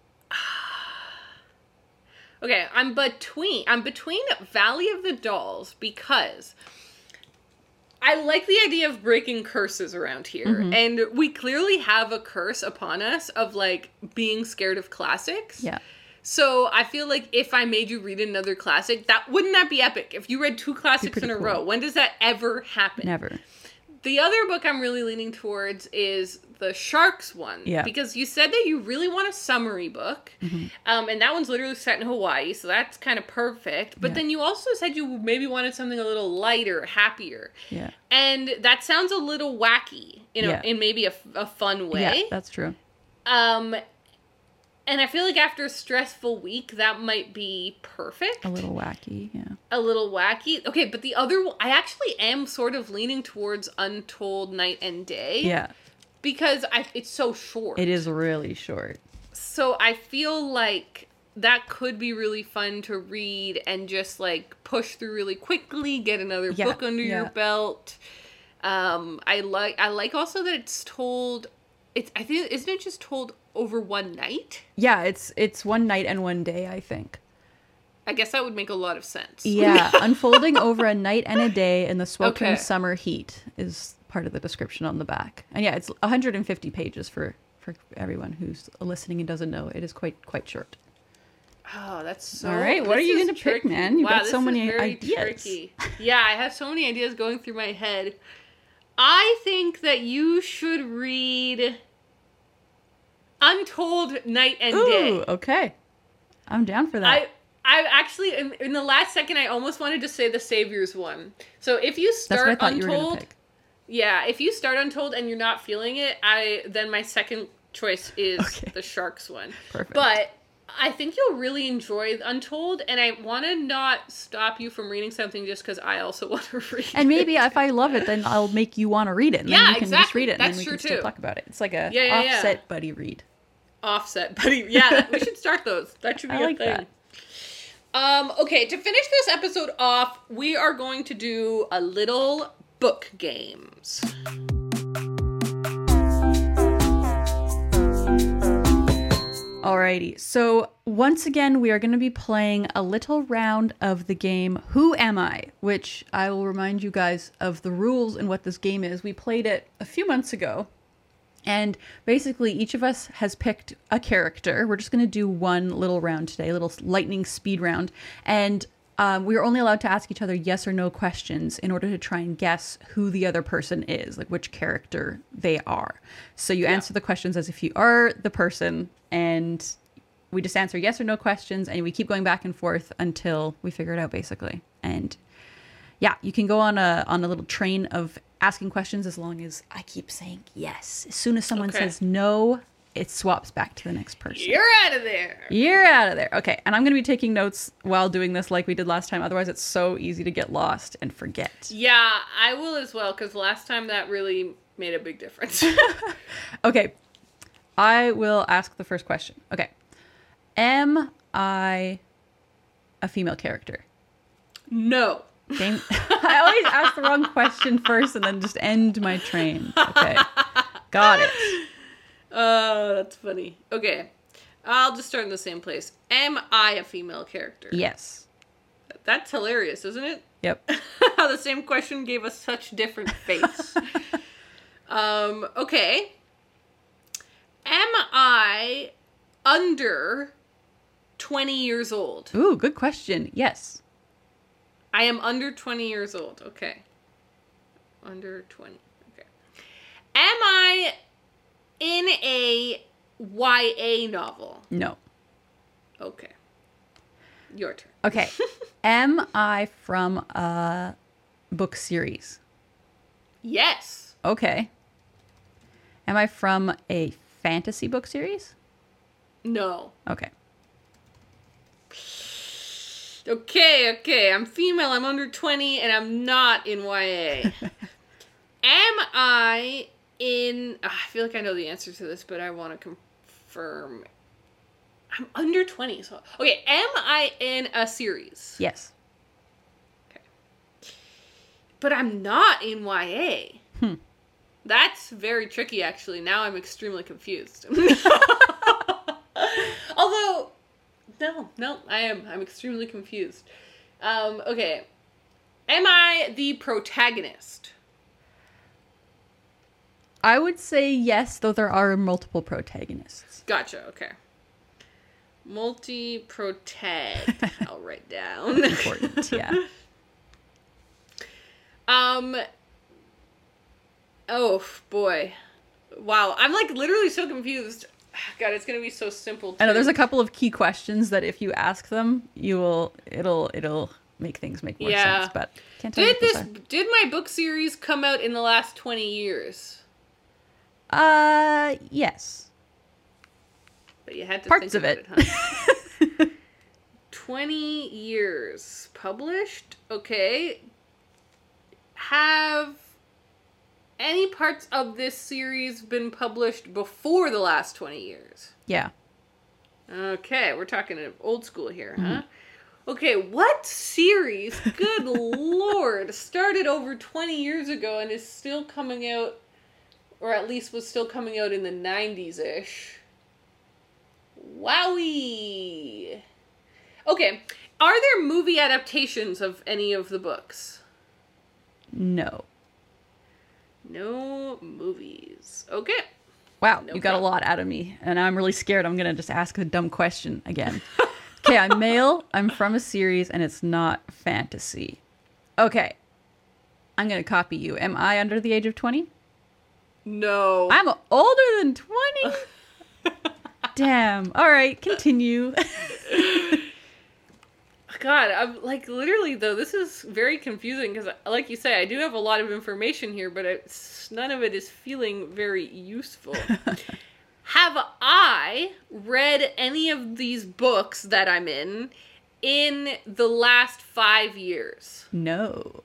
Okay, I'm between Valley of the Dolls because I like the idea of breaking curses around here. And we clearly have a curse upon us of like being scared of classics. Yeah. So I feel like if I made you read another classic, wouldn't that be epic? If you read two classics in a cool. row, when does that ever happen? Never. The other book I'm really leaning towards is the Sharks one. Yeah. Because you said that you really want a summary book. And that one's literally set in Hawaii, so that's kind of perfect. But then you also said you maybe wanted something a little lighter, happier. Yeah. And that sounds a little wacky, in maybe a fun way. Yeah, that's true. And I feel like after a stressful week, that might be perfect. A little wacky, yeah. a little wacky. Okay, but the other one, I actually am sort of leaning towards Untold Night and Day. Yeah. Because it's so short. It is really short. So I feel like that could be really fun to read and just like push through really quickly, get another book under your belt. I like also that it's told, I think, isn't it just told over one night? Yeah, it's one night and one day, I think. I guess that would make a lot of sense. Yeah, unfolding over a night and a day in the sweltering summer heat is part of the description on the back. And yeah, it's 150 pages for everyone who's listening and doesn't know. It is quite short. Oh, that's so... All right, what are you going to pick, man? You've got so many ideas. Tricky. Yeah, I have so many ideas going through my head. I think that you should read Untold Night and Day. Ooh, okay. I'm down for that. I actually, in the last second, I almost wanted to say the Saviors one. So if you start Untold... Yeah, if you start Untold and you're not feeling it, then my second choice is the Sharks one. Perfect. But I think you'll really enjoy Untold, and I want to not stop you from reading something just because I also want to read it. And maybe if I love it, then I'll make you want to read it. And then you can just read it, and then we can still talk about it. It's like a offset buddy read. Offset buddy. Yeah, we should start those. That should be a thing. That. Okay, to finish this episode off, we are going to do a little book games. Alrighty, so once again, we are going to be playing a little round of the game Who Am I? Which I will remind you guys of the rules and what this game is. We played it a few months ago, and basically each of us has picked a character. We're just going to do one little round today, a little lightning speed round, and we're only allowed to ask each other yes or no questions in order to try and guess who the other person is, like which character they are. So you answer the questions as if you are the person, and we just answer yes or no questions, and we keep going back and forth until we figure it out, basically. And yeah, you can go on a little train of asking questions as long as I keep saying yes. As soon as someone says no, it swaps back to the next person. You're out of there. You're out of there. Okay, and I'm going to be taking notes while doing this like we did last time. Otherwise, it's so easy to get lost and forget. Yeah, I will as well, because last time that really made a big difference. Okay, I will ask the first question. Okay, am I a female character? No. I always ask the wrong question first and then just end my train. Okay, got it. Oh, that's funny. Okay, I'll just start in the same place. Am I a female character? Yes. That's hilarious, isn't it? Yep. How the same question gave us such different fates. Okay. Am I under 20 years old? Ooh, good question. Yes. I am under 20 years old. Okay. Under 20. Okay. Am I in a YA novel? No. Okay. Your turn. Okay. Am I from a book series? Yes. Okay. Am I from a fantasy book series? No. Okay. Okay. I'm female, I'm under 20, and I'm not in YA. Am I in... I feel like I know the answer to this, but I want to confirm. I'm under 20, so... Okay, am I in a series? Yes. Okay. But I'm not in YA. That's very tricky, actually. Now I'm extremely confused. Although... No, I am. I'm extremely confused. Okay. Am I the protagonist? I would say yes, though there are multiple protagonists. Gotcha, okay. Multi-protag. I'll write down. Important, yeah. Oh, boy. Wow, I'm like literally so confused. God, it's gonna be so simple. I know there's a couple of key questions that if you ask them, it'll make things make more sense. But can't tell did my book series come out in the last 20 years? Yes. But you had to Parts think of it. Huh? 20 years. Published? Okay. Have any parts of this series been published before the last 20 years? Yeah. Okay, we're talking old school here, huh? Okay, what series, good lord, started over 20 years ago and is still coming out, or at least was still coming out in the 90s-ish? Wowie! Okay, are there movie adaptations of any of the books? No. No movies. Okay. Wow, No you got a problem. lot out of me, and I'm really scared I'm going to just ask a dumb question again. Okay, I'm male, I'm from a series, and it's not fantasy. Okay, I'm going to copy you. Am I under the age of 20? No. I'm older than 20? Damn. All right, continue. God, I'm like literally though. This is very confusing because, like you say, I do have a lot of information here, but none of it is feeling very useful. Have I read any of these books that I'm in the last 5 years? No.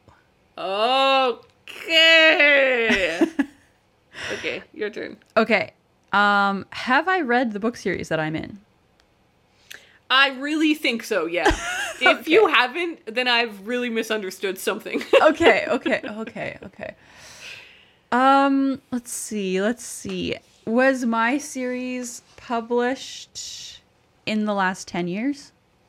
Okay. Okay, your turn. Okay. Have I read the book series that I'm in? I really think so, yeah. If you haven't, then I've really misunderstood something. Okay. Let's see. Was my series published in the last 10 years?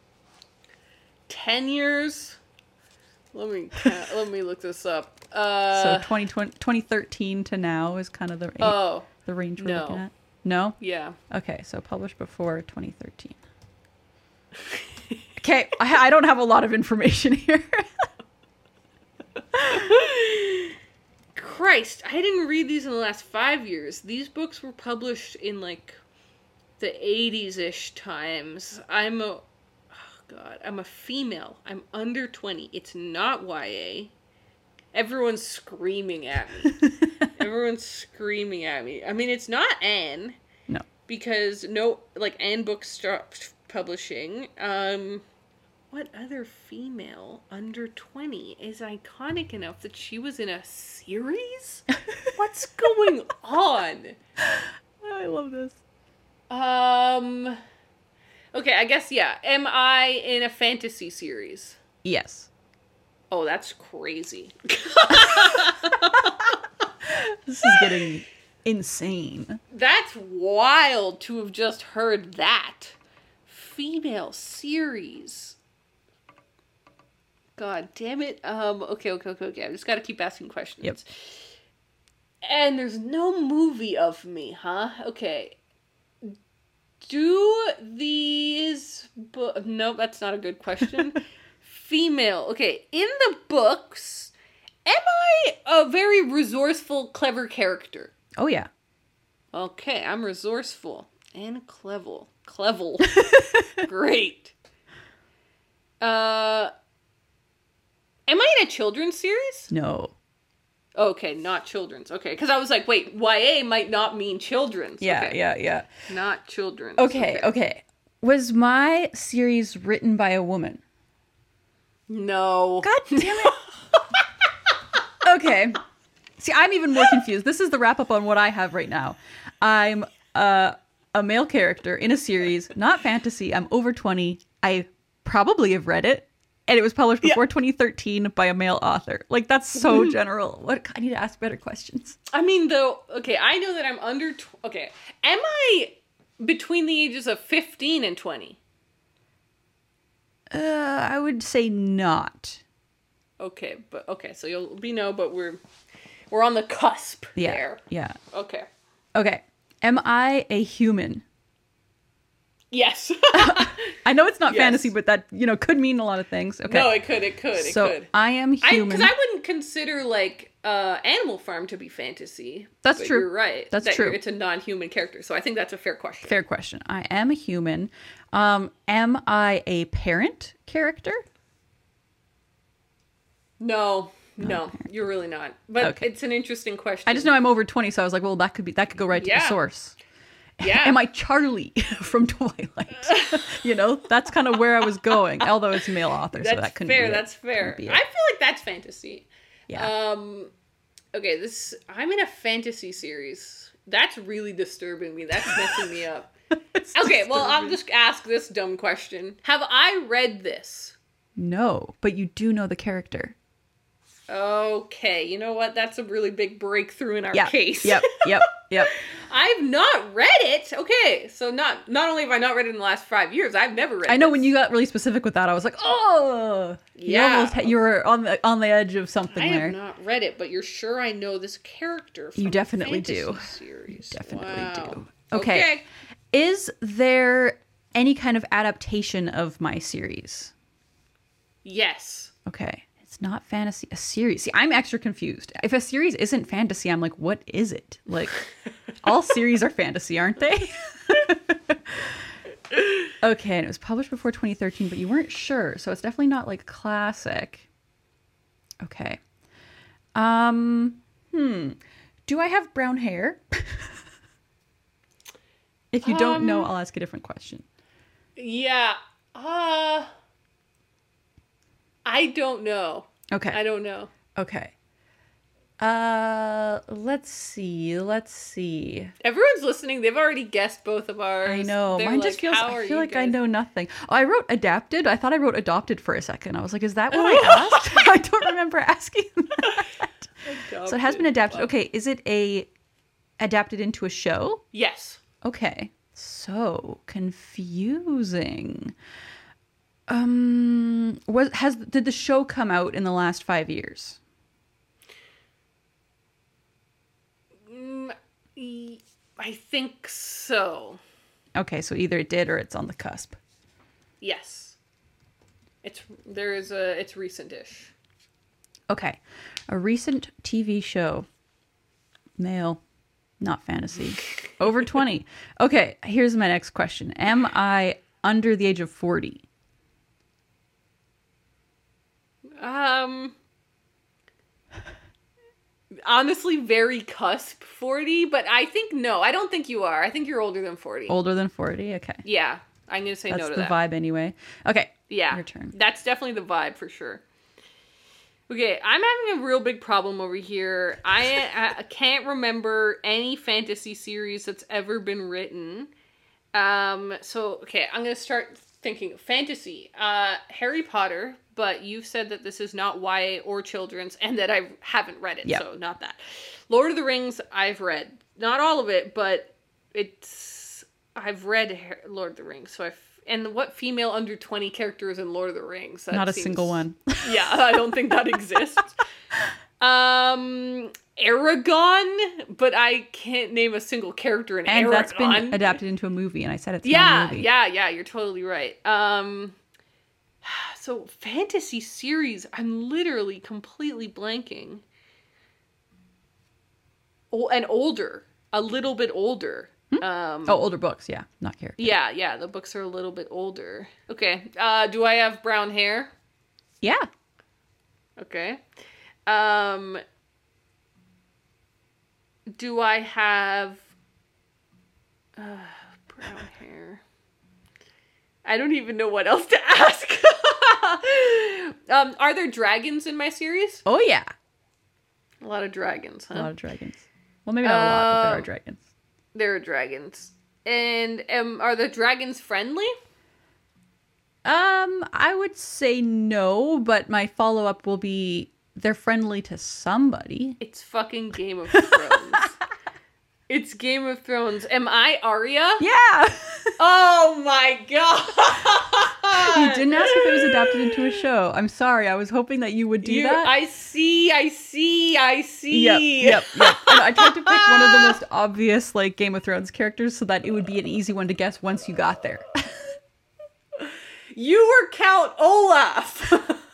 10 years? Let me look this up. So 2013 to now is kind of the range we're looking at. No? Yeah. Okay, so published before 2013. Okay, I don't have a lot of information here. Christ, I didn't read these in the last 5 years. These books were published in like the 80s-ish times. I'm a female. I'm under 20. It's not YA. Everyone's screaming at me. I mean, it's not Anne. No. Because Anne Books stopped publishing. What other female under 20 is iconic enough that she was in a series? What's going on? I love this. Okay, I guess, yeah. Am I in a fantasy series? Yes. Oh, that's crazy. This is getting insane. That's wild to have just heard that. Female series. God damn it. Okay. I just gotta keep asking questions. Yep. And there's no movie of me, huh? Okay. Do these Nope, that's not a good question. Female. Okay, in the books, am I a very resourceful, clever character? Oh, yeah. Okay, I'm resourceful and clever. Great. Am I in a children's series? No. Okay, not children's. Okay, because I was like, wait, YA might not mean children's. Yeah, okay. yeah. Not children's. Okay. Was my series written by a woman? No. God damn it. Okay. See, I'm even more confused. This is the wrap up on what I have right now. I'm a male character in a series, not fantasy. I'm over 20. I probably have read it. And it was published before 2013 by a male author. Like, that's so general. I need to ask better questions. I mean, though, okay, I know that I'm under... Okay, am I between the ages of 15 and 20? I would say not. Okay, so you'll be no, but we're on the cusp there. Yeah. Okay. Am I a human? Yes. I know it's not Yes. fantasy, but that, could mean a lot of things. Okay. No, it could. So I am human. Because I wouldn't consider, Animal Farm to be fantasy. That's but true. You're right. That's true. It's a non-human character, so I think that's a fair question. Fair question. I am a human. Am I a parent character? No, you're really not. But Okay. it's an interesting question. I just know I'm over 20, so I was like, well, that could go right to the Yeah. source. Yeah. Am I Charlie from Twilight? That's kind of where I was going. Although it's a male author, so that couldn't fair. be it. That's fair. Couldn't be I it. feel like that's fantasy. Yeah. Okay, I'm in a fantasy series. That's really disturbing me. That's messing me up. Okay, well, I'll just ask this dumb question. Have I read this? No, but you do know the character. Okay, you know what? That's a really big breakthrough in our Yeah. case. Yep. I've not read it. Okay, so not only have I not read it in the last 5 years, I've never read it. I know when you got really specific with that, I was like, oh, Yeah. you were on the edge of something I there. have not read it, but you're sure I know this character from You definitely a fantasy do. series. Definitely Wow. do. Okay. Is there any kind of adaptation of my series? Yes. Okay. It's not fantasy. A series. See, I'm extra confused. If a series isn't fantasy, I'm like, what is it? Like, all series are fantasy, aren't they? Okay, and it was published before 2013, but you weren't sure, so it's definitely not like classic. Okay. Do I have brown hair? If you don't know, I'll ask a different question. Yeah. I don't know. Okay. I don't know. Okay. Let's see. Everyone's listening. They've already guessed both of ours. I know. They're Mine just feels, "How I are feel you like I guys?" know nothing. Oh, I wrote adapted. I thought I wrote adopted for a second. I was like, is that what I asked? I don't remember asking that. So it has been adapted. Okay. Is it adapted into a show? Yes. Okay. So confusing. Did the show come out in the last 5 years? I think so. Okay, so either it did or it's on the cusp. Yes. It's recent-ish. Okay. A recent TV show. Male. Not fantasy. Over 20. Okay, here's my next question. Am I under the age of 40? Honestly, very cusp 40, but I think no. I don't think you are. I think you're older than 40. Older than 40? Okay. Yeah. I'm going to say That's no to the that. vibe anyway. Okay. Yeah. Your turn. That's definitely the vibe for sure. Okay, I'm having a real big problem over here. I can't remember any fantasy series that's ever been written. Okay, I'm going to start thinking of fantasy. Harry Potter, but you've said that this is not YA or children's and that I haven't read it, so not that. Lord of the Rings, I've read. Not all of it, but I've read Lord of the Rings, so and what female under 20 characters in Lord of the Rings? Not a single one. Yeah, I don't think that exists. Aragon, but I can't name a single character in Aragon. And that's been adapted into a movie, and I said it's not a movie. Yeah, you're totally right. So fantasy series, I'm literally completely blanking. Oh, and older, a little bit older. Older books, yeah, not characters. Yeah, the books are a little bit older. Okay, do I have brown hair? Yeah. Okay. Do I have brown hair? I don't even know what else to ask. Are there dragons in my series? Oh, yeah. A lot of dragons, huh? A lot of dragons. Well, maybe not a lot, but there are dragons. There are dragons. And are the dragons friendly? I would say no, but my follow-up will be they're friendly to somebody. It's fucking Game of Thrones. It's Game of Thrones. Am I Arya? Yeah. Oh my god. You didn't ask if it was adapted into a show. I'm sorry. I was hoping that you would do that. I see. Yep. And I tried to pick one of the most obvious like Game of Thrones characters so that it would be an easy one to guess once you got there. You were Count Olaf.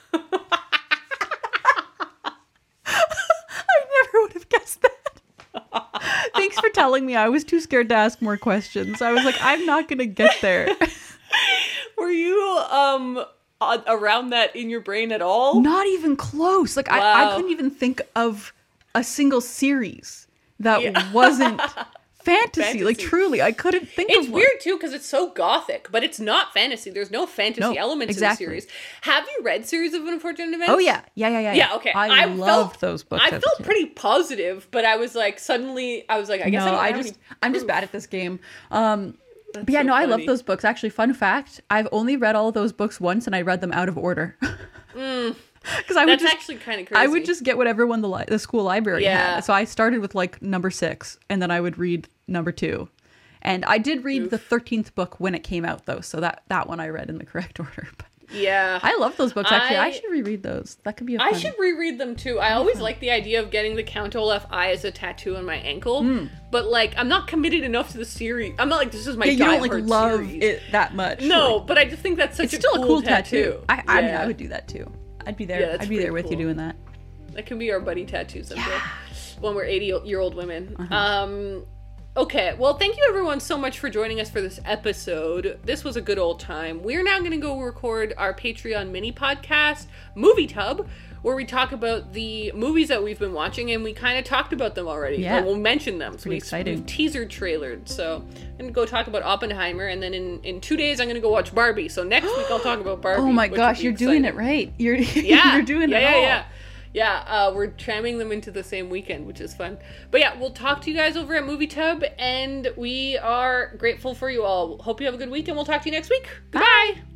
I never would have guessed that. Thanks for telling me. I was too scared to ask more questions. I was like, I'm not going to get there. Were you around that in your brain at all? Not even close. Like, I couldn't even think of a single series that wasn't fantasy. Like, truly, I couldn't think of It's weird, too, because it's so gothic, but it's not fantasy. There's no fantasy elements in the series. Have you read Series of Unfortunate Events? Oh, yeah. Yeah, okay. I loved those books. I felt pretty positive, but I was like, suddenly, I guess I'm just bad at this game. But yeah, I love those books. Actually, fun fact, I've only read all of those books once, and I read them out of order. Because that's actually kind of crazy. I would just get whatever one the school library had. So I started with like number 6, and then I would read number 2. And I did read the 13th book when it came out, though. So that one I read in the correct order. But yeah. I love those books, actually. I should reread those. That could be I should reread them, too. I always like the idea of getting the Count Olaf eye as a tattoo on my ankle. But, like, I'm not committed enough to the series. I'm not like, this is my you don't, like, love series. it that much. No, but I just think that's such it's still a cool tattoo. I mean, I would do that, too. I'd be there. Yeah, I'd be there with you doing that. That can be our buddy tattoo someday. When we're 80-year-old women. Okay, well, thank you everyone so much for joining us for this episode. This was a good old time. We're now going to go record our Patreon mini podcast, Movie Tub, where we talk about the movies that we've been watching, and we kind of talked about them already. Yeah. We'll mention them. Pretty exciting. We've teaser trailered. So I'm going to go talk about Oppenheimer, and then in 2 days I'm going to go watch Barbie. So next week I'll talk about Barbie. Oh my gosh, you're doing it right. You're doing it all. Yeah, we're cramming them into the same weekend, which is fun. But yeah, we'll talk to you guys over at Movie Tub, and we are grateful for you all. Hope you have a good week, and we'll talk to you next week. Goodbye!